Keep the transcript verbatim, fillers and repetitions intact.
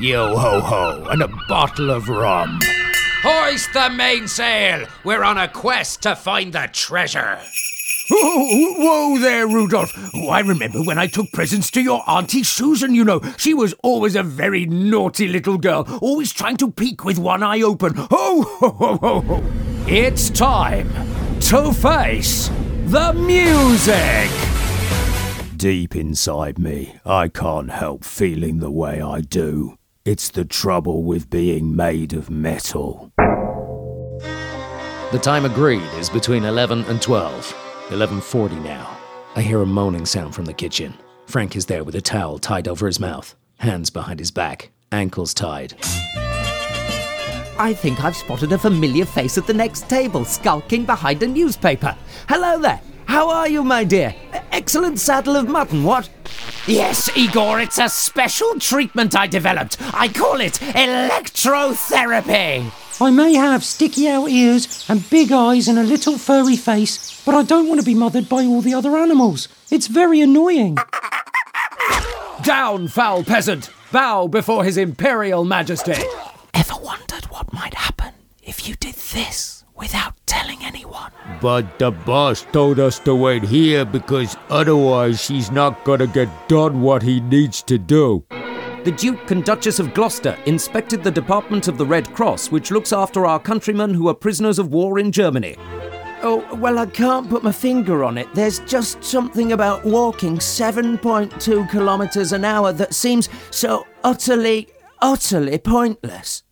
Yo-ho-ho, and a bottle of rum. Hoist the mainsail! We're on a quest to find the treasure. Oh, whoa there, Rudolph. Oh, I remember when I took presents to your Auntie Susan, you know. She was always a very naughty little girl, always trying to peek with one eye open. Ho, ho, ho, ho, ho. It's time to face the music. Deep inside me, I can't help feeling the way I do. It's the trouble with being made of metal. The time agreed is between eleven and twelve. eleven forty now. I hear a moaning sound from the kitchen. Frank is there with a towel tied over his mouth, hands behind his back, ankles tied. I think I've spotted a familiar face at the next table, skulking behind a newspaper. Hello there. How are you, my dear? Excellent saddle of mutton, what? Yes, Igor, it's a special treatment I developed. I call it electrotherapy. I may have sticky out ears and big eyes and a little furry face, but I don't want to be mothered by all the other animals. It's very annoying. Down, foul peasant! Bow before his imperial majesty! Ever wondered what might happen if you did this without telling anyone? But the boss told us to wait here because otherwise he's not gonna get done what he needs to do. The Duke and Duchess of Gloucester inspected the department of the Red Cross, which looks after our countrymen who are prisoners of war in Germany. Oh, well, I can't put my finger on it. There's just something about walking seven point two kilometres an hour that seems so utterly, utterly pointless.